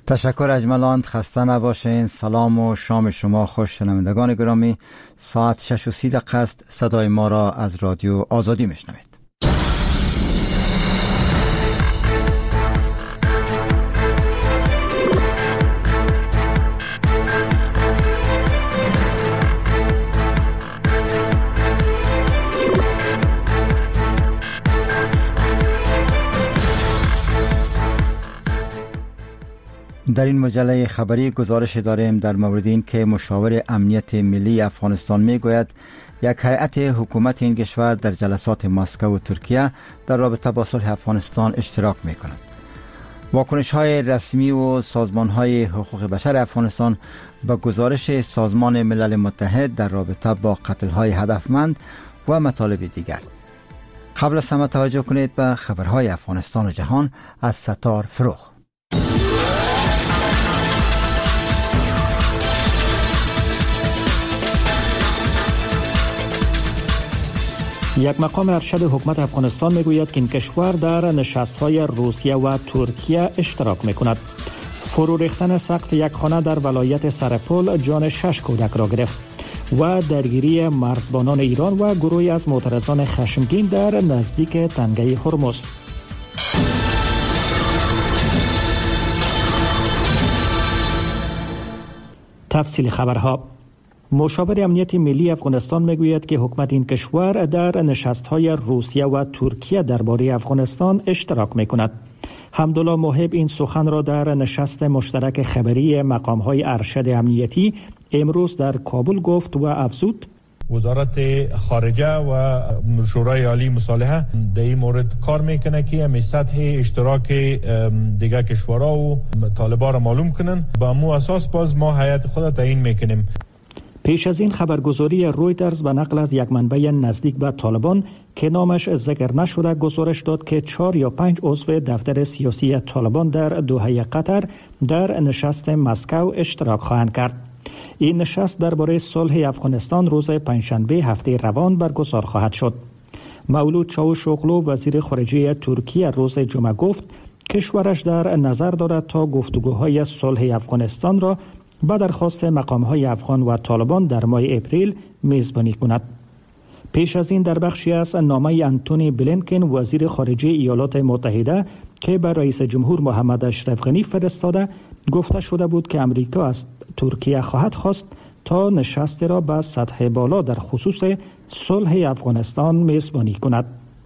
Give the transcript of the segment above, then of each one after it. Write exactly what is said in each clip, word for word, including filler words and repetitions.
تشکر اجملاند، خسته نباشین. سلام و شام شما خوش. شنوندگان گرامی، ساعت شش و سی دقیقه است. صدای ما را از رادیو آزادی میشنوید. در این مجله خبری گزارش داریم در مورد این که مشاور امنیت ملی افغانستان می گوید یک هیئت حکومت این کشور در جلسات مسکو و ترکیه در رابطه با صلح افغانستان اشتراک می کند. واکنش های رسمی و سازمان های حقوق بشر افغانستان به گزارش سازمان ملل متحد در رابطه با قتل های هدفمند و مطالب دیگر. قبل از همه توجه کنید به خبرهای افغانستان و جهان از ستار فروغ. یک مقام ارشد حکومت افغانستان میگوید که این کشور در نشست‌های روسیه و ترکیه اشتراک میکند. فرو ریختن سقف یک خانه در ولایت سرپل جان شش کودک را گرفت و درگیری مرزبانان ایران و گروهی از معترضان خشمگین در نزدیک تنگه هرمز. تفصیل خبرها. مشاور امنیت ملی افغانستان میگوید که حکومت این کشور در نشست‌های روسیه و ترکیه درباره افغانستان اشتراک میکند. حمدالله موهب این سخن را در نشست مشترک خبری مقام‌های ارشد امنیتی امروز در کابل گفت و افزود: وزارت خارجه و شورای عالی مصالحه در این مورد کار میکنه که همی سطح اشتراک دیگه کشورها و طالبان را معلوم کنن. با مو اساس باز ما هیئت خود تعیین میکنیم. پیش از این خبرگزاری رویترز به نقل از یک منبع نزدیک به طالبان که نامش ذکر نشده گزارش داد که چهار یا پنج عضو دفتر سیاسی طالبان در دوحه قطر در نشست مسکو اشتراک خواهند کرد. این نشست درباره صلح افغانستان روز پنجشنبه هفته روان برگزار خواهد شد. مولود چاوشوغلو وزیر خارجه ترکیه روز جمعه گفت کشورش در نظر دارد تا گفتگوهای صلح افغانستان را با درخواست مقام‌های افغان و طالبان در ماه اپریل میزبانی کند. پیش از این در بخشی از نامه انتونی بلینکن وزیر خارجه ایالات متحده که بر رئیس جمهور محمد اشرف غنی فرستاده گفته شده بود که امریکا از ترکیه خواهد خواست تا نشست را به سطح بالا در خصوص صلح افغانستان میزبانی کند.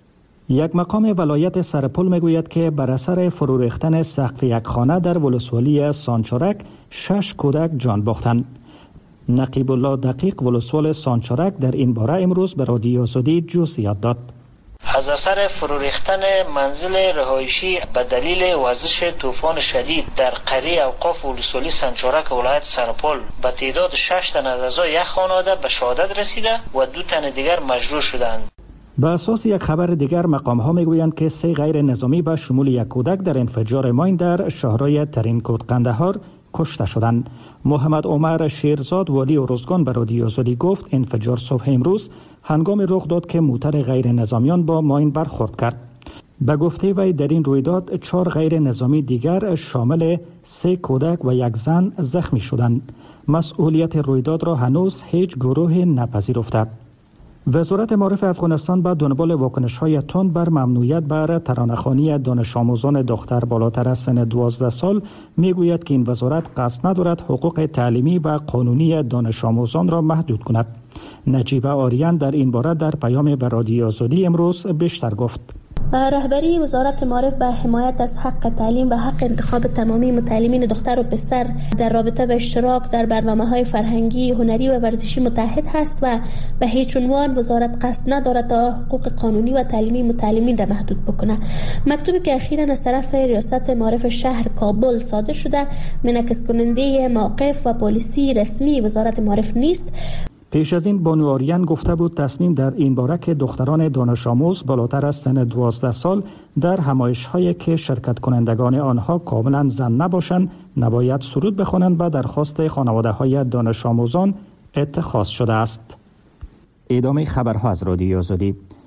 یک مقام ولایت سرپل میگوید که بر اثر فرو ریختن سقف یک خانه در ولسوالی سانچارک شش کودک جان باختند. نقیب الله دقیق ولسوال سانچارک در این باره امروز به رادیو آزادی جزئیات داد. از اثر فرو ریختن منزل رهایشی به دلیل وزش طوفان شدید در قریه اوقاف ولسوالی سانچارک ولایت سرپل به تعداد شش تن از اعضای یک خانواده به شهادت رسیده و دو تن دیگر مجروح شدند. به اساس یک خبر دیگر مقام ها میگویند که سه غیر نظامی به شمول یک کودک در انفجار ماین در شهرهای ترینکوت قندهار کشته شدند. محمد عمر شیرزاد والی ارزگان به رادیو آزادی گفت انفجار صبح امروز هنگام رخ داد که موتر غیر نظامیان با ماین برخورد کرد. به گفته وی در این رویداد چهار غیر نظامی دیگر شامل سه کودک و یک زن زخمی شدند. مسئولیت رویداد را هنوز هیچ گروه نپذیرفته. وزارت معارف افغانستان با دنبال واکنش‌های تند بر ممنوعیت بر ترانه‌خوانی دانش آموزان دختر بالاتر از سن دوازده سال میگوید که این وزارت قصد ندارد حقوق تعلیمی و قانونی دانش آموزان را محدود کند. نجیبه آریان در این باره در پیام به رادیو آزادی امروز بیشتر گفت. رهبری وزارت معارف به حمایت از حق تعلیم و حق انتخاب تمامی متعلمین دختر و پسر در رابطه به اشتراک در برنامه‌های فرهنگی، هنری و ورزشی متحد هست و به هیچ عنوان وزارت قصد ندارد تا حقوق قانونی و تعلیمی متعلمین را محدود بکنه. مکتوبی که اخیراً از طرف ریاست معارف شهر کابل صادر شده منعکس کننده موقف و پالیسی رسمی وزارت معارف نیست. پیش از این بانو آریان گفته بود تصمیم در این باره که دختران دانش آموز بالاتر از سن دوازده سال در همایش‌هایی که شرکت کنندگان آنها کاملا زن نباشند نباید سرود بخوانند و درخواست خانواده‌های دانش آموزان اتخاذ شده است. ادامه خبرها از رادیو آزادی.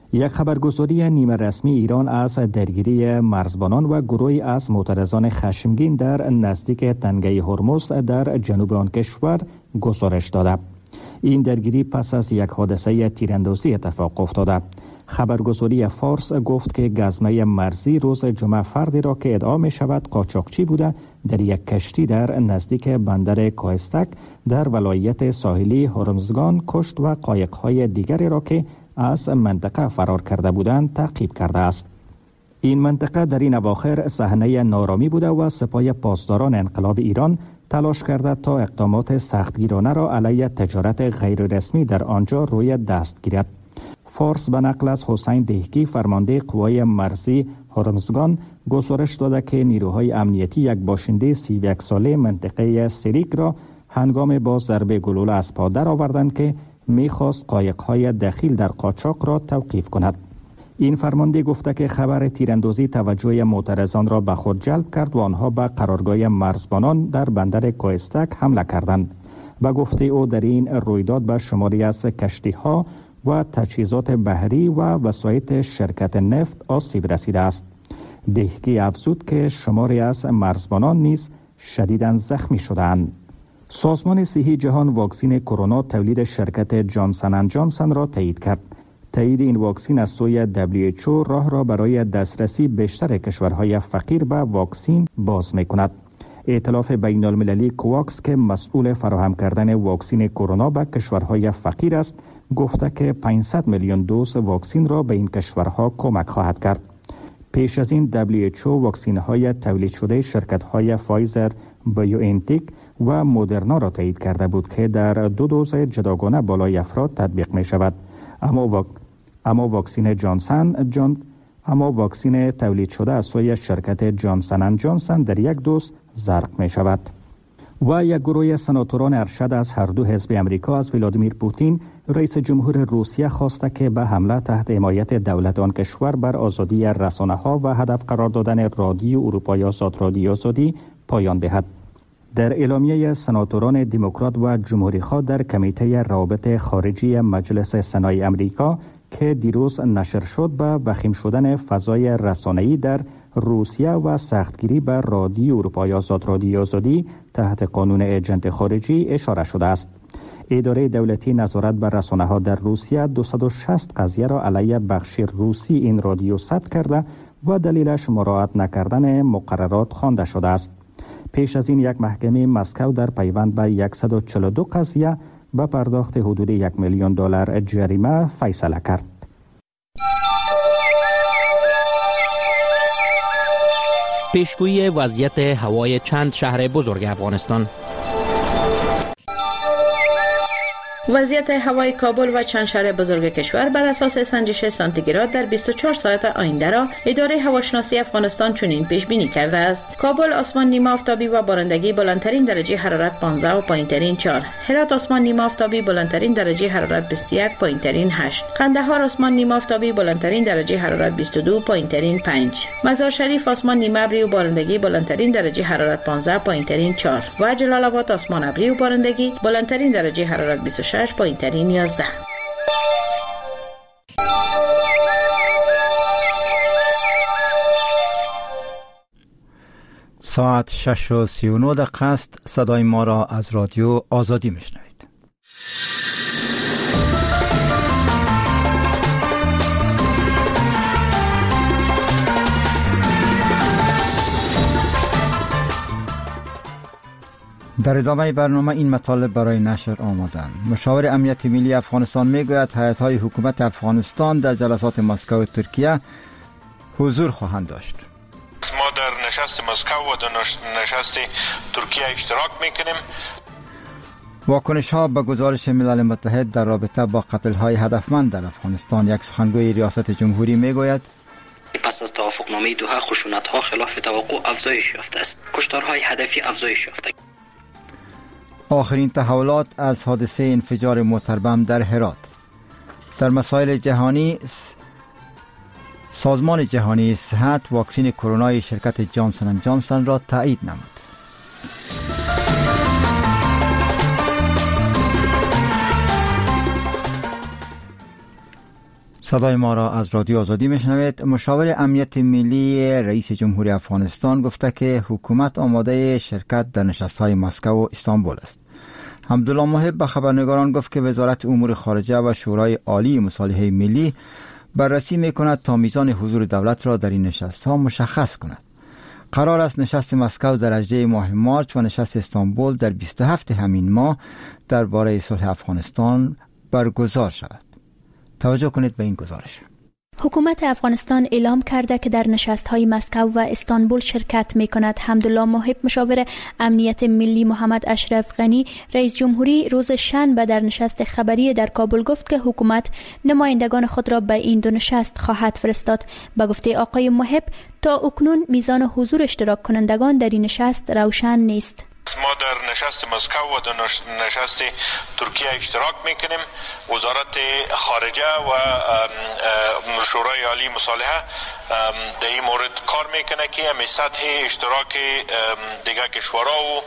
یک خبرگزاری نیمه رسمی ایران از درگیری مرزبانان و گروهی از معترضان خشمگین در نزدیک تنگه هرمز در جنوب آن کشور گزارش داده. این درگیری پس از یک حادثه تیراندازی اتفاق افتاده. خبرگزاری فارس گفت که گزمه مرزی روز جمعه فردی را که ادعا می شود قاچاقچی بوده در یک کشتی در نزدیک بندر کوهستک در ولایت ساحلی هرمزگان کشت و قایق‌های دیگری را که از منطقه فرار کرده بودند تعقیب کرده است. این منطقه در این اواخر صحنه نارامی بوده و سپاه پاسداران انقلاب ایران تلاش کرده تا اقدامات سختگیرانه را علیه تجارت غیر رسمی در آنجا روی دست گیرد. فارس به نقل از حسین دهکی فرمانده قوای مرزی هرمزگان گزارش داده که نیروهای امنیتی یک باشنده سی و یک ساله منطقه سریک را هنگام با ضربه گلوله از پا در آوردند که میخواست قایق‌های دخیل در قاچاق را توقیف کند. این فرمانده گفته که خبر تیراندازی توجه معترضان را به خود جلب کرد و آنها به قرارگاه مرزبانان در بندر کوهستک حمله کردند. و گفته او در این رویداد به شماری از کشتی‌ها و تجهیزات بحری و وسایط شرکت نفت آسیب رسیده است. دهکی افزود که شماری از مرزبانان نیز شدیداً زخمی شدند. سازمان صحی جهان واکسن کرونا تولید شرکت جانسن اند جانسن را تایید کرد. تایید این واکسن از سوی دبلیو اچ او راه را برای دسترسی بیشتر کشورهای فقیر به واکسن باز می‌کند. ائتلاف بین المللی کواکس که مسئول فراهم کردن واکسن کرونا به کشورهای فقیر است، گفته که پانصد میلیون دوز واکسن را به این کشورها کمک خواهد کرد. پیش از این دبلیو اچ او واکسن‌های تولید شده شرکت‌های فایزر، بایوانتک و مدرنا را تایید کرده بود که در دو دوز جداگانه بالای افراد تطبیق می شود. اما واک... اما واکسن جانسن جان اما واکسن تولید شده از سوی شرکت جانسن اند جانسن در یک دوز زرق می شود. و یک گروه سناتوران ارشد از هر دو حزب امریکا از ولادیمیر پوتین رئیس جمهور روسیه خواسته که به حمله تحت حمایت دولت آن کشور بر آزادی رسانه‌ها و هدف قرار دادن رادیو اروپای آزاد رادیو آزادی پایان دهد. در اعلامیه سناتوران دموکرات و جمهوری‌خواه در کمیته روابط خارجی مجلس سنای امریکا که دیروز نشر شد به وخیم شدن فضای رسانه‌ای در روسیه و سختگیری بر رادیو اروپای آزاد رادیو آزادی تحت قانون ایجنت خارجی اشاره شده است. اداره دولتی نظارت بر رسانه‌ها در روسیه دویست و شصت قضیه را علیه بخش روسی این رادیو ثبت کرده و دلیلش مراعات نکردن مقررات خوانده شده است. پیش از این یک محکمه مسکو در پیوند به صد و چهل و دو قضیه به پرداخت حدود یک میلیون دلار جریمه فیصله کرد. پیشگویی وضعیت هوای چند شهر بزرگ افغانستان. وضعیت هوای کابل و چند شهر بزرگ کشور بر اساس سنجش سانتیگراد در بیست و چهار ساعت آینده را اداره هواشناسی افغانستان چنین پیش بینی کرده است: کابل آسمان نیمه آفتابی و بارندگی، بلندترین درجه حرارت پانزده و پایینترین چهار. هرات آسمان نیمه آفتابی، بلندترین درجه حرارت بیست و یک، پایینترین هشت. قندهار آسمان نیمه آفتابی، بلندترین درجه حرارت بیست و دو، پایینترین پنج. مزار شریف آسمان نیمه ابری و بارندگی، بلندترین درجه حرارت پانزده، پایینترین چهار. و جلال آباد آسمان ابری و بارندگی، بلندترین درجه حرارت بیست و شش، پایینترین یازده. ساعت شش و سی و نه دقیقه است. صدای ما را از رادیو آزادی میشنوید. در ادامه برنامه این مطالب برای نشر آمدند. مشاور امنیت ملی افغانستان میگوید هیئت‌های حکومت افغانستان در جلسات مسکو و ترکیه حضور خواهند داشت. ما در نشست مسکو و در نشست ترکیه اشتراک میکنیم. واکنش ها به گزارش ملل متحد در رابطه با قتل های هدفمند در افغانستان. یک سخنگوی ریاست جمهوری میگوید پس از توافقنامه دوحه خشونت ها خلاف توقع افزایش یافته است. کشتارهای هدفی افزایش یافته. آخرین تحولات از حادثه انفجار موتر بم در هرات. در مسائل جهانی، سازمان جهانی صحت واکسن کرونا شرکت جانسن اند جانسن را تایید نمود. صدای ما را از رادیو آزادی میشنوید. مشاور امنیت ملی رئیس جمهوری افغانستان گفته که حکومت آماده شرکت در نشست‌های مسکو و استانبول است. حمدالله محب به خبرنگاران گفت که وزارت امور خارجه و شورای عالی مصالحه ملی بررسی میکند تا میزان حضور دولت را در این نشست‌ها مشخص کند. قرار است نشست مسکو در هجدهم ماه مارچ و نشست استانبول در بیست و هفتم همین ماه درباره صلح افغانستان برگزار شود. توجه کنید به این گزارش. حکومت افغانستان اعلام کرده که در نشست‌های مسکو و استانبول شرکت می‌کند. حمدالله محب مشاور امنیت ملی محمد اشرف غنی رئیس جمهوری روز شنبه در نشست خبری در کابل گفت که حکومت نمایندگان خود را به این دو نشست خواهد فرستاد. به گفته آقای محب تا اکنون میزان حضور اشتراک کنندگان در این نشست روشن نیست. ما در نشست مسکو و در نشست ترکیه اشتراک میکنیم. وزارت خارجه و شورای عالی مصالحه در این مورد کار میکنه که همین سطح اشتراک دیگه کشورها و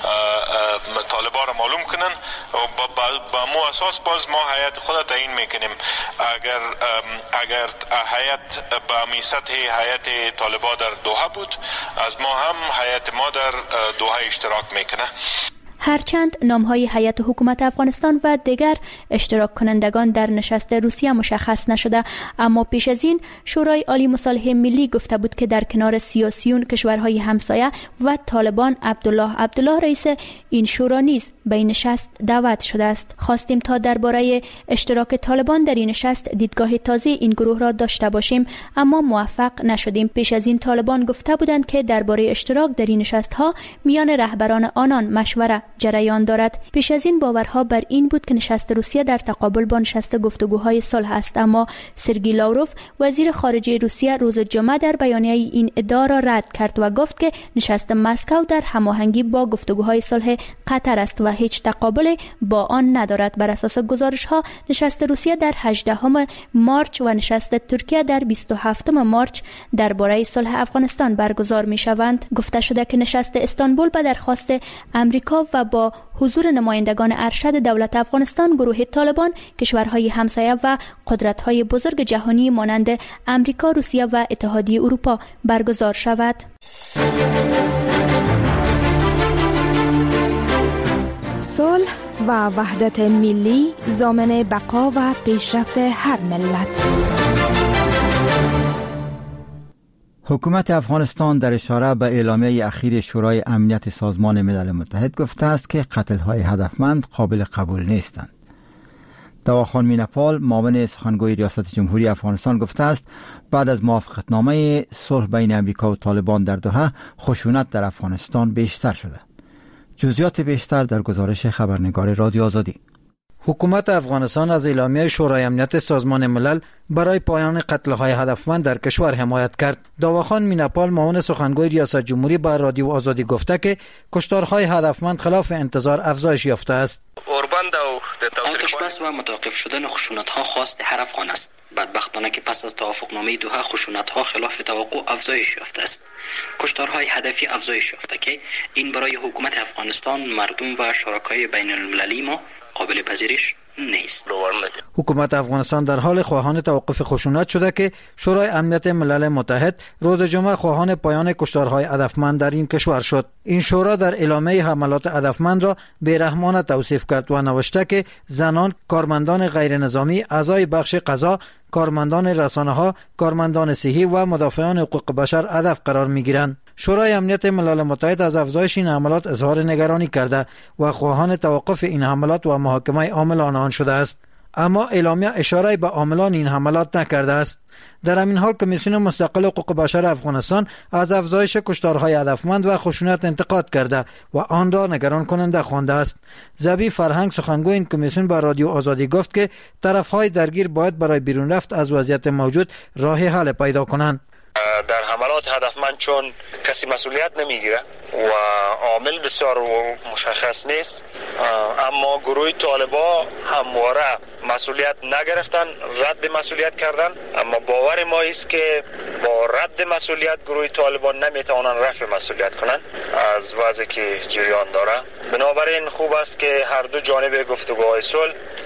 طالبان را معلوم کنن و با مو اساس باز ما هیئت خود تعیین میکنیم. اگر اگر هیئت با همین سطح هیئت طالبان در دوحه بود، از ما هم هیئت ما در دوحه اشتراک میکنه. هرچند نامهای هیئت حکومت افغانستان و دیگر اشتراک کنندگان در نشست روسیه مشخص نشده، اما پیش از این شورای عالی مصالحه ملی گفته بود که در کنار سیاسیون کشورهای همسایه و طالبان عبدالله عبدالله رئیس این شورا نیز به این نشست دعوت شده است. خواستیم تا درباره اشتراک طالبان در این نشست دیدگاه تازه این گروه را داشته باشیم، اما موفق نشدیم. پیش از این طالبان گفته بودند که درباره اشتراک در این نشست‌ها میان رهبران آنان مشوره جریان دارد. پیش از این باورها بر این بود که نشست روسیه در تقابل با نشست گفتگوهای صلح است، اما سرگئی لاوروف وزیر خارجه روسیه روز جمعه در بیانیه این ادعا را رد کرد و گفت که نشست مسکو در هماهنگی با گفتگوهای صلح قطر است و هیچ تقابل با آن ندارد. بر اساس گزارش‌ها نشست روسیه در هجدهم مارچ و نشست ترکیه در بیست و هفتم مارچ درباره صلح افغانستان برگزار می‌شوند. گفته شده که نشست استانبول به درخواست امریکا و با حضور نمایندگان ارشد دولت افغانستان، گروه طالبان، کشورهای همسایه و قدرت‌های بزرگ جهانی مانند امریکا، روسیه و اتحادیه اروپا برگزار شود. صلح و وحدت ملی ضامن بقا و پیشرفت هر ملت. حکومت افغانستان در اشاره به اعلامیه اخیر شورای امنیت سازمان ملل متحد گفته است که قتل‌های هدفمند قابل قبول نیستند. دواخان میناپال، معاون سخنگوی ریاست جمهوری افغانستان، گفته است بعد از موافقتنامه صلح بین امریکا و طالبان در دوحه، خشونت در افغانستان بیشتر شده. جزئیات بیشتر در گزارش خبرنگار رادیو آزادی. حکومت افغانستان از اعلامیه شورای امنیت سازمان ملل برای پایان قتل‌های هدفمند در کشور حمایت کرد. دواخان میناپال، معاون سخنگوی ریاست جمهوری، با رادیو آزادی گفته که کشتارهای هدفمند خلاف انتظار افزایش یافته است. آتش بس و متوقف شدن خشونت‌ها خواست هر افغان است. بدبختانه که پس از توافقنامه دوحه خشونت‌ها خلاف توقع افزایش یافته است. کشتارهای هدفی افزایش یافته که این برای حکومت افغانستان، مردم و شرکای بین المللی ما قابل پذیرش نیست. حکومت افغانستان در حال خواهان توقف خشونت شده که شورای امنیت ملل متحد روز جمعه خواهان پایان کشتارهای هدفمند در این کشور شد. این شورا در اعلامیه حملات هدفمند را بیرحمانه توصیف کرد و نوشته که زنان، کارمندان غیر نظامی، اعضای بخش قضا، کارمندان رسانه‌ها، کارمندان صحی و مدافعان حقوق بشر هدف قرار می‌گیرند. شورای امنیت ملل متحد از افزایش این حملات اظهار نگرانی کرده و خواهان توقف این حملات و محاکمه عاملان آن شده است. اما اعلامیه اشاره به عاملان این حملات نکرده است. در همین حال کمیسیون مستقل حقوق بشر افغانستان از افزایش کشتارهای هدفمند و خشونت انتقاد کرده و آن را نگران کننده خوانده است. ذبیح فرهنگ، سخنگوی این کمیسیون، با رادیو آزادی گفت که طرف‌های درگیر باید برای بیرون رفت از وضعیت موجود راه حل پیدا کنند. در حملات هدفمند چون کسی مسئولیت نمیگیره و عامل بسیار مشخص نیست، اما گروه طالبا همواره مسئولیت نگرفتن، رد مسئولیت کردن. اما باور ما است که با رد مسئولیت گروه طالبان نمیتوانند رفع مسئولیت کنند از وضعی که جریان داره. بنابراین خوب است که هر دو جانب گفتگوهای صلح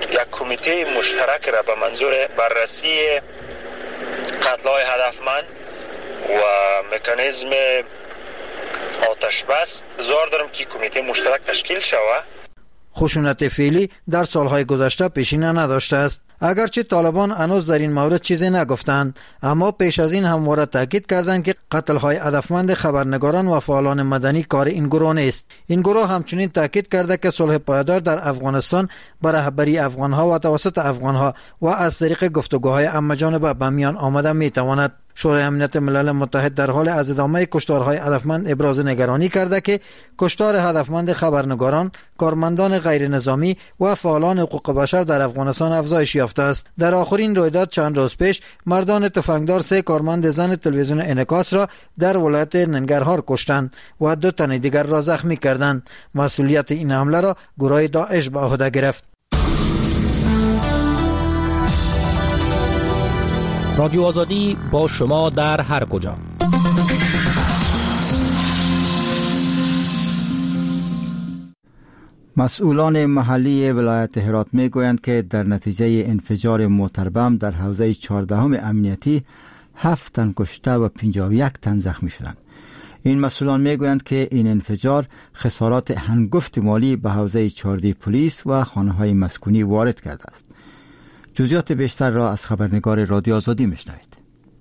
یک کمیته مشترک را به منظور بررسی قتل‌های هدفمند و مکانیزم آتش بس زار دارم که کمیته مشترک تشکیل شود. خشونت فعلی در سالهای گذشته پیشینه نداشته است. اگرچه طالبان هنوز در این مورد چیزی نگفتند، اما پیش از این همواره تاکید کردند که قتل‌های هدفمند خبرنگاران و فعالان مدنی کار این گروه نیست. این گروه همچنین تاکید کرده که صلح پایدار در افغانستان به رهبری افغان‌ها و توسط افغان‌ها و از طریق گفتگوهای همه‌جانبه به میان آمده می‌تواند. شورای امنیت ملل متحد در حال از ادامه کشتارهای هدفمند ابراز نگرانی کرده که کشتار هدفمند خبرنگاران، کارمندان غیر نظامی و فعالان حقوق بشر در افغانستان افزایش یافته است. در آخرین رویداد چند روز پیش مردان تفنگدار سه کارمند زن تلویزیون انعکاس را در ولایت ننگرهار کشتند و دو تن دیگر را زخمی کردند. مسئولیت این حمله را گروه داعش به عهده گرفت. رادیو آزادی با شما در هر کجا. مسئولان محلی ولایت هرات می گویند که در نتیجه انفجار موتر بم در حوزه چهاردهم امنیتی هفت تن کشته و پنجاه و یک تن زخمی شدند. این مسئولان می گویند که این انفجار خسارات هنگفت مالی به حوزه چهارده پلیس و خانه های مسکونی وارد کرده است. جزئیات بیشتر را از خبرنگار رادیو آزادی میشنوید.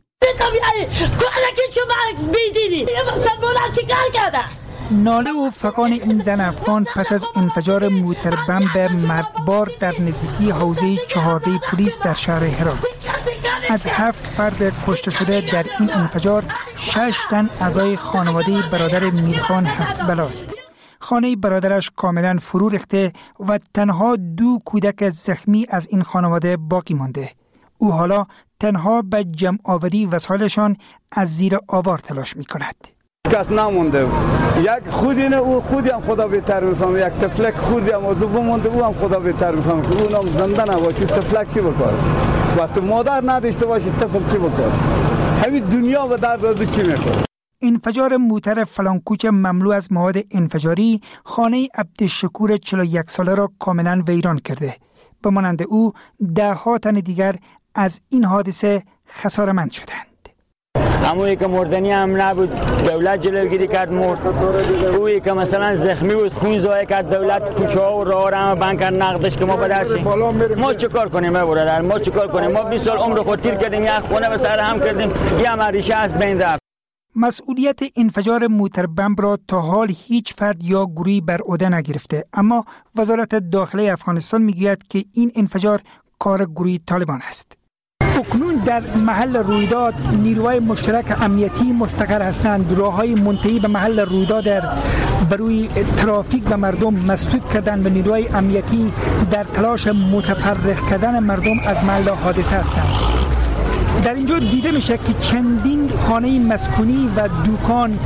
ناله و فغان این زن افغان پس از انفجار موتر بم به مربار در نزدیکی حوزه چهارده پلیس در شهر هرات. از هفت فرد کشته شده در این انفجار شش تن اعضای خانواده برادر میرخان هفت بلاست. خانه برادرش کاملا فرو ریخته و تنها دو کودک زخمی از این خانواده باقی مانده. او حالا تنها به جمع آوری وسایلشان از زیر آوار تلاش می کند. کس نمونده. یک خودی نه او خودی هم خدا بهتر میفهمه. یک تفلک خودی هم دوم مونده او هم خدا بهتر میفهمه که اونم زنده نباشه تفلک چی بکنه. وقتی مادر نداشته باشه تفلک چی بکنه. همین دنیا به درد از کی میخوره. انفجار موتر فلانکوچ مملو از مواد انفجاری خانه عبدالشکور چهل و یک ساله را کاملا ویران کرده. به مانند او ده ها تن دیگر از این حادثه خساره‌مند شدند. همونی که مردنی هم نبود دولت جلوگیری کرد مرد. اویی که مثلا زخمی بود خون زایه کرد دولت کوچه ها و راه را هم بند کرد نقدش که ما بدرسیم. ما چیکار کنیم برادر؟ ما چیکار کنیم؟ ما بیست سال عمر خود تیر کردیم، یک خونه به سر هم کردیم، یه هم ریشه از بین رفت. مسئولیت انفجار موتر بم را تا حال هیچ فرد یا گروهی بر عهده نگرفته، اما وزارت داخله افغانستان میگوید که این انفجار کار گروهی طالبان است. اکنون در محل رویداد نیروهای مشترک امنیتی مستقر هستند. راههای منتهی به محل رویداد در بروی ترافیک و مردم مسدود کردند و نیروهای امنیتی در تلاش متفرق کردن مردم از محل حادثه هستند. در اینجا دیده میشه که چندین خانه مسکونی و دکان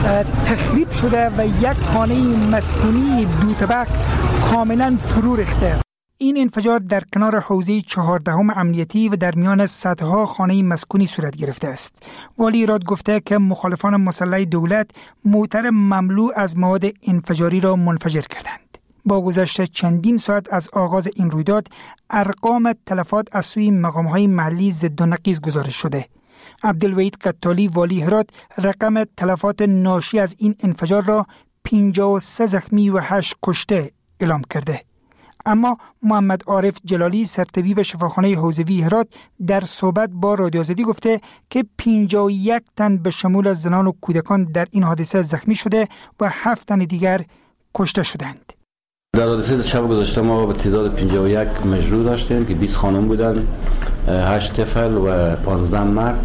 تخریب شده و یک خانه مسکونی دو طبق کاملا فرو ریخته. این انفجار در کنار حوزه چهاردهم امنیتی و در میان صدها خانه مسکونی صورت گرفته است. والی هرات گفته که مخالفان مسلح دولت موتر مملو از مواد انفجاری را منفجر کردند. با گذشت چندین ساعت از آغاز این رویداد ارقام تلفات از سوی مقام‌های محلی ضد و نقیض گزارش شده. عبدالوحید قتالی والی هرات رقم تلفات ناشی از این انفجار را پنجاه و سه زخمی و هشت کشته اعلام کرده. اما محمد عارف جلالی سرطبیب شفاخانه حوزوی هرات در صحبت با رادیو آزادی گفته که پنجاه و یک تن به شمول زنان و کودکان در این حادثه زخمی شده و هفت تن دیگر کشته شدند. در حادثه شب گذشته ما به تعداد پنجاه و یک مجروح داشتیم که بیست خانم بودند، هشت طفل و پانزده مرد،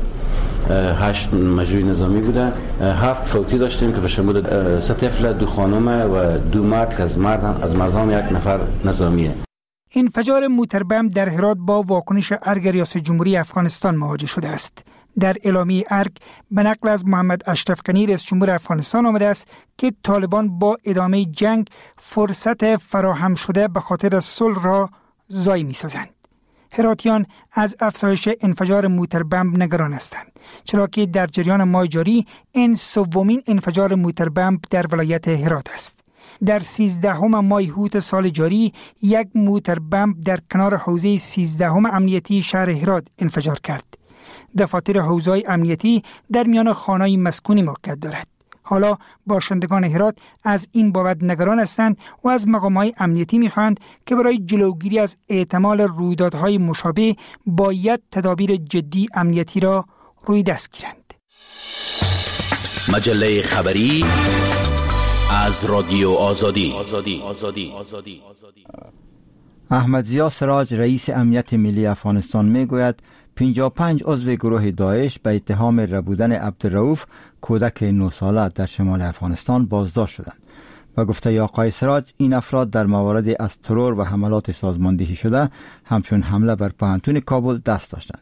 هشت مجروح نظامی بودند، هفت فوتی داشتیم که به شمول سه طفل، دو خانم و دو مرد که از مرد از مردان یک نفر نظامیه. انفجار موتر بم در هرات با واکنش ارگ ریاست جمهوری افغانستان مواجه شده است. در اعلامیه ارگ به نقل از محمد اشرف غنی رئیس جمهور افغانستان آمده است که طالبان با ادامه جنگ فرصت فراهم شده به خاطر صلح را ضایع می‌سازند. هراتیان از افزایش انفجار موتر بم نگران هستند، چرا که در جریان ماه جاری این سومین انفجار موتر بم در ولایت هرات است. در سیزدهم ماه هوت سال جاری یک موتر بمب در کنار حوزه سیزدهم امنیتی شهر هرات انفجار کرد. دفاتر حوزه‌های امنیتی در میان خانه‌های مسکونی موقعیت دارد. حالا باشندگان هرات از این بابت نگران هستند و از مقام‌های امنیتی می‌خواهند که برای جلوگیری از احتمال رویدادهای مشابه باید تدابیر جدی امنیتی را روی دست گیرند. مجله خبری از رادیو آزادی. آزادی. آزادی. آزادی. احمد ضیا سراج رئیس امنیت ملی افغانستان میگوید پنجاه و پنج عضو گروه داعش به اتهام ربودن عبدالرؤوف کودک نه ساله در شمال افغانستان بازداشت شدند. و گفته آقای سراج این افراد در موارد از ترور و حملات سازماندهی شده همچون حمله بر پوهنتون کابل دست داشتند.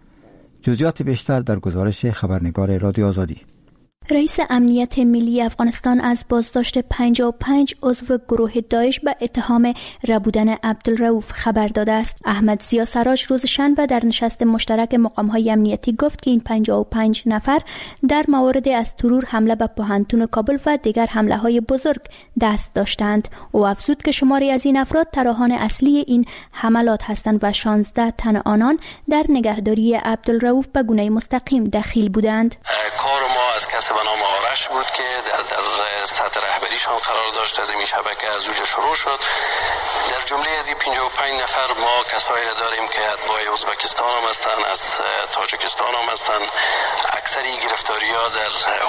جزئیات بیشتر در گزارش خبرنگار رادیو آزادی. رئیس امنیت ملی افغانستان از بازداشت پنجاه و پنج عضو گروه داعش به اتهام ربودن عبدالرؤوف خبر داده است. احمد ضیا سراج روز شنبه در نشست مشترک مقام‌های امنیتی گفت که این پنجاه و پنج نفر در موارد از ترور، حمله به پوهنتون کابل و دیگر حمله‌های بزرگ دست داشتند. او افزود که شماری از این افراد طراحان اصلی این حملات هستند و شانزده تن آنان در نگهداری عبدالرؤوف به گونه مستقیم دخیل بودند. کار ما از کسی به نام آرش بود که در, در سطح رهبریشان قرار داشت. از این شبکه از اوج شروع شد. در جمله از این پنجاه و پنج نفر ما کسایی را داریم که اتباع ازبکستان هم هستند، از تاجیکستان هم هستند. اکثری گرفتاری ها در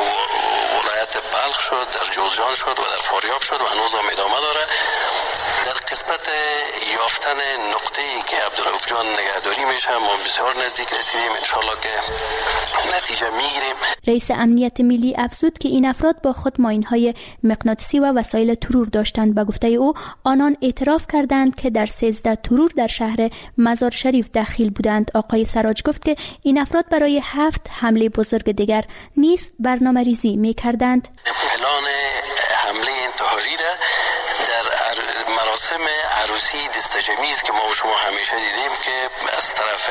ولایت بلخ شد، در جوزجان شد و در فاریاب شد و هنوز هم ادامه داره. در قسمت یافتن نقطه‌ای که عبدالرؤوف جان نگهداری میشه ما بسیار نزدیک رسیدیم. انشالله که نتیجه میگیریم. رئیس امنیت ملی افزود که این افراد با خود ماین‌های مغناطیسی و وسایل ترور داشتند. به گفته او آنان اعتراف کردند که در سیزده ترور در شهر مزار شریف دخیل بودند. آقای سراج گفت که این افراد برای هفت حمله بزرگ دیگر نیز برنامه‌ریزی می‌کردند. پلان حمله انتحاری را در مراسم عروسی دستجمی است که ما و شما همیشه دیدیم که از طرف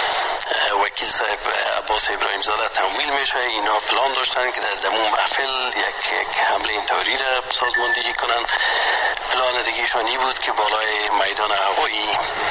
وکیل صاحب عباس ابراهیم زاده تمویل میشه. اینا پلان داشتن که در دمون محفل یک, یک حمله انتحاری را سازماندهی کنن. پلان دیگه شانی بود که بالای میدان هوایی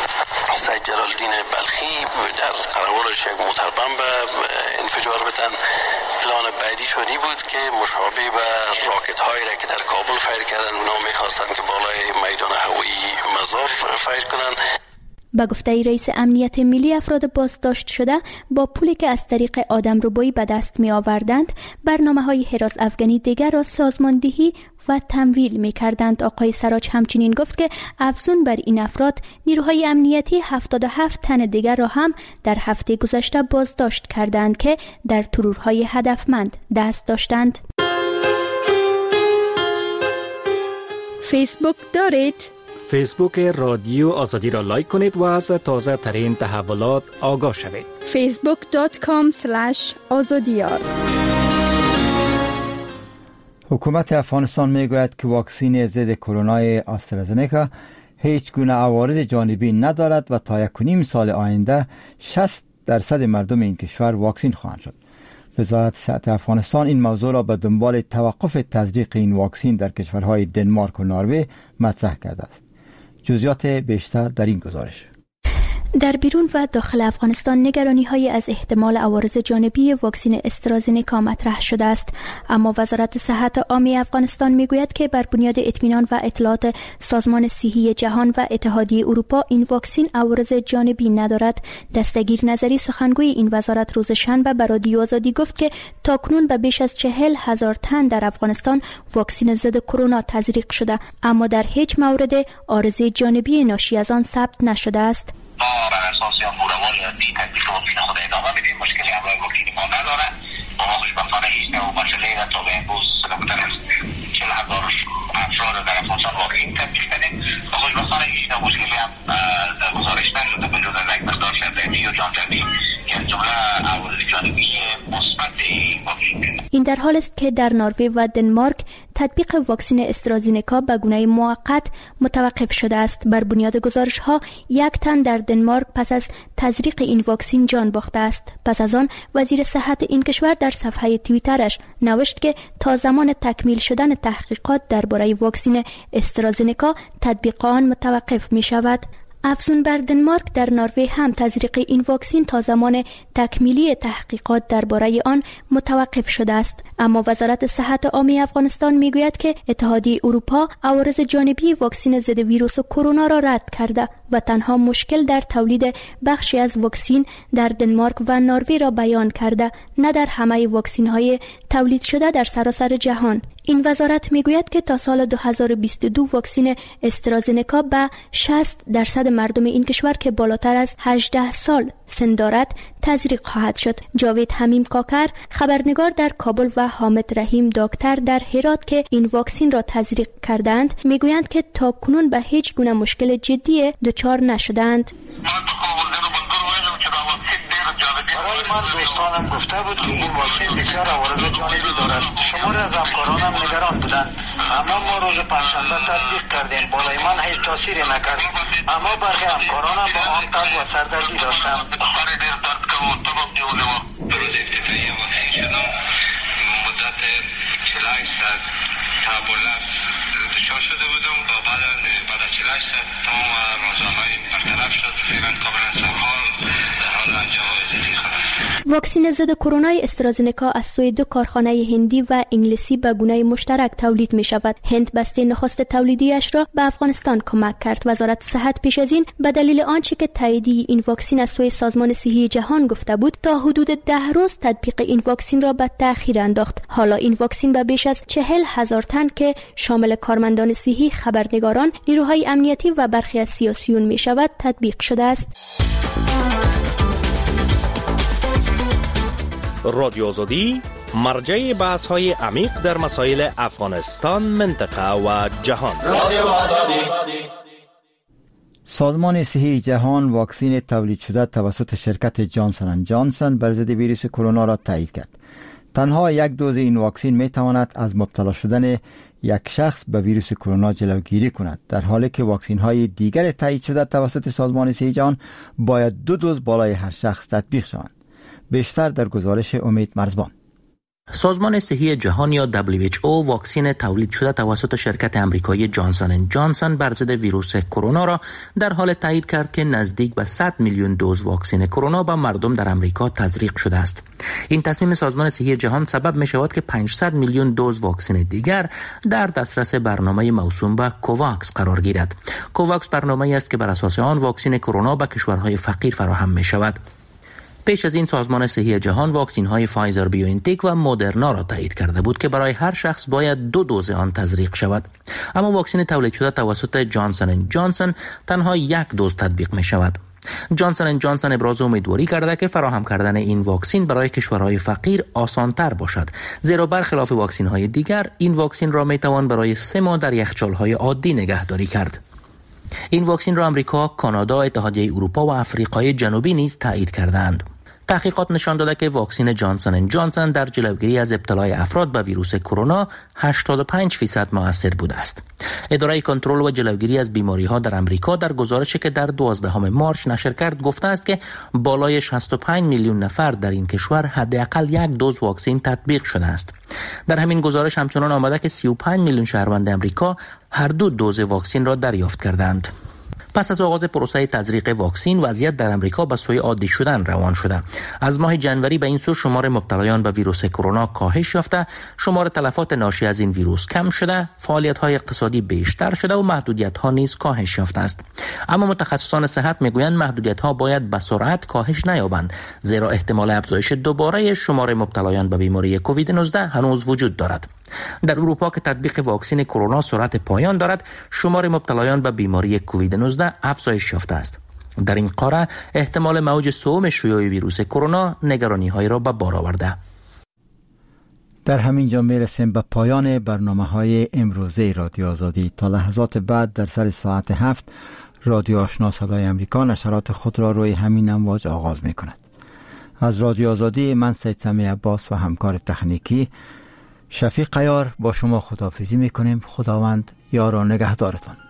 سید جلالدین بلخی در قرارش یک موتر بمب انفجار بدن. پلان بعدی شانی بود که مشابه به راکت هایی را که در کابل فایر کردن اونا میخواستن که بالای میدان هوایی مزار فایر کنن. با گفته رئیس امنیت ملی افراد بازداشت شده با پولی که از طریق آدمربایی به دست می آوردند برنامه‌های هراس افغانی دیگر را سازماندهی و تمویل می کردند. آقای سراج همچنین گفت که افزون بر این افراد نیروهای امنیتی هفتاد و هفت تن دیگر را هم در هفته گذشته بازداشت کردند که در ترورهای هدفمند دست داشتند. فیسبوک دارید؟ فیسبوک رادیو آزادی را لایک کنید و از تازه ترین تحولات آگاه شوید. فیسبوک دات کام اسلش آزادیار. حکومت افغانستان میگوید که واکسن ضد کرونا آسترازنکا هیچ گونه عوارض جانبی ندارد و تا یک و نیم سال آینده شصت درصد مردم این کشور واکسن خواهند شد. وزارت صحت افغانستان این موضوع را به دنبال توقف تزریق این واکسن در کشورهای دنمارک و نروژ مطرح کرده است. جزئیات بیشتر در این گزارش. در بیرون و داخل افغانستان نگرانی های از احتمال عوارض جانبی واکسن استرازنکا مطرح شده است، اما وزارت صحت عامه افغانستان میگوید که بر بنیاد اطمینان و اطلاعات سازمان صحی جهان و اتحادیه اروپا این واکسن عوارض جانبی ندارد. دستگیر نظری سخنگوی این وزارت روز شنبه به رادیو آزادی گفت که تاکنون به بیش از چهل هزار تن در افغانستان واکسن ضد کرونا تزریق شده، اما در هیچ مورد عارض جانبی ناشی از آن ثبت نشده است. ما بر اساس یا روال دی تطبیق واکسن خود ادامه میدیم. مشکلی همراه واکسن ما نداره. ما خوشبختانه هیچ نوع مسئله را تا به امروز کمتر از چهل هزار افراد در افغانستان واکسن تطبیق کردیم و خوشبختانه هیچ نوع مشکلی هم در گزارش نشده به جز از یک مقدار شدتی و جانجرمی که از جمله عوارض جانبی مثبت واکسن. این در حال است که در نروژ و دنمارک تطبیق واکسن استرازینکا به گونه موقت متوقف شده است. بر بنیاد گزارش ها یک تن در دنمارک پس از تزریق این واکسن جان باخته است. پس از آن وزیر صحت این کشور در صفحه توییترش نوشت که تا زمان تکمیل شدن تحقیقات درباره واکسن استرازینکا تطبیق آن متوقف می شود. افزون بر دنمارک در نروژ هم تزریق این واکسن تا زمان تکمیلی تحقیقات درباره آن متوقف شده است. اما وزارت صحت عامه افغانستان میگوید که اتحادیه اروپا عوارض جانبی واکسن ضد ویروس کرونا را رد کرده و تنها مشکل در تولید بخشی از واکسن در دنمارک و نروژ را بیان کرده، نه در همه واکسن های تولید شده در سراسر جهان. این وزارت میگوید که تا سال دو هزار و بیست و دو واکسن استرازینکا به شصت درصد مردم این کشور که بالاتر از هجده سال سن دارد تزریق خواهد شد. جاوید حمیم کاکر خبرنگار در کابل و حامد رحیم دکتر در هرات که این واکسن را تزریق کردند میگویند که تا کنون به هیچ گونه مشکل جدی دچار نشدند. برای من دوستانم گفته بود که این واکسن بسیار عوارض جانبی دارد. شماری از همکارانم نگران بودند، اما ما روز پنجشنبه تطبیق کردیم. بالای من هیچ تاثیری نکرد، اما برخی همکارانم با آن قلب و سردردی داشتند. روز افتتاحیه واکسن شدم، مدت چهل و هشت ساعت تب و لرز دچار شده بودم و بعد بعد از چهل و هشت ساعت تمام راهزنهای برطرف شد. فعلا کاملا سرحال در حال انجام وظیفه خود است. واکسن ضد کرونا استرازینکا از سوی دو کارخانه هندی و انگلیسی به گونه مشترک تولید می شود. هند بسته نخست تولیدیش را به افغانستان کمک کرد. وزارت صحت پیش از این به دلیل آنچه که تاییدی این واکسن از سوی سازمان صحی جهان گفته بود تا حدود ده روز تطبیق این واکسن را به تأخیر انداخت. حالا این واکسن به بیش از چهل هزار تن که شامل کارمندان صحی، خبرنگاران، نیروهای امنیتی و برخی از سیاسیون می شود تطبیق شده است. رادیو آزادی مرجع بحث های عمیق در مسائل افغانستان، منطقه و جهان. رادیو آزادی. سازمان صحی جهان واکسن تولید شده توسط شرکت جانسن اند جانسن بر ضد ویروس کرونا را تایید کرد. تنها یک دوز این واکسن می تواند از مبتلا شدن یک شخص به ویروس کرونا جلوگیری کند، در حالی که واکسن های دیگر تایید شده توسط سازمان صحی جهان باید دو دوز بالای هر شخص تطبیق شوند. بیشتر در گزارش امید مرزبان. سازمان صحی جهان یا دبلیو اچ او واکسن تولید شده توسط شرکت امریکایی جانسن اند جانسن بر ضد ویروس کرونا را در حال تایید کرد که نزدیک به صد میلیون دوز واکسن کرونا به مردم در امریکا تزریق شده است. این تصمیم سازمان صحی جهان سبب می شود که پانصد میلیون دوز واکسن دیگر در دسترس برنامه موسوم به کوواکس قرار گیرد. کوواکس برنامه‌ای است که بر اساس آن واکسن کرونا به کشورهای فقیر فراهم می شود. پیش از این سازمان صحی جهان واکسن های فایزر بیوانتک و مدرنا را تایید کرده بود که برای هر شخص باید دو دوز آن تزریق شود. اما واکسن تولید شده توسط جانسن اند جانسن تنها یک دوز تطبیق می شود. جانسن اند جانسن ابراز امیدواری کرده که فراهم کردن این واکسن برای کشورهای فقیر آسان تر باشد، زیرا برخلاف واکسن های دیگر این واکسن را می توان برای سه ماه در یخچال های عادی نگهداری کرد. این واکسن را امریکا، کانادا، اتحادیه اروپا و آفریقای جنوبی نیز تایید کردند. تحقیقات نشان داده که واکسن جانسن اند جانسن در جلوگیری از ابتلای افراد به ویروس کرونا هشتاد و پنج درصد مؤثر بوده است. اداره کنترل و جلوگیری از بیماری‌ها در امریکا در گزارشی که در دوازدهم مارس نشر کرد گفته است که بالای شصت و پنج میلیون نفر در این کشور حداقل یک دوز واکسن تطبیق شده است. در همین گزارش همچنان آمده که سی و پنج میلیون شهروند امریکا هر دو دوز واکسن را دریافت کردند. پس از آغاز پروسه تزریق واکسن وضعیت در امریکا به سوی عادی شدن روان شده. از ماه جنوری به این سو شمار مبتلایان به ویروس کرونا کاهش یافته، شمار تلفات ناشی از این ویروس کم شده، فعالیت‌های اقتصادی بیشتر شده و محدودیت‌ها نیز کاهش یافته است. اما متخصصان صحت میگویند محدودیت‌ها باید به سرعت کاهش نیابند، زیرا احتمال افزایش دوباره شمار مبتلایان به بیماری کووید نوزده هنوز وجود دارد. در اروپا که تطبیق واکسن کرونا سرعت پایان دارد، شمار مبتلایان به بیماری کووید نوزده افزایش یافته است. در این قاره احتمال موج سوم شیوع ویروس کرونا نگرانی‌های را به بار آورده. در همین جا میرسیم به پایان برنامه‌های امروزه رادیو آزادی. تا لحظات بعد در سر ساعت هفت رادیو آشنا صدای امریکا نشرات خود را روی همین امواج آغاز می‌کند. از رادیو آزادی من سید سمی عباس و همکار تکنیکی شفیق قیار با شما خداحافظی میکنیم. خداوند یار و نگهدارتان.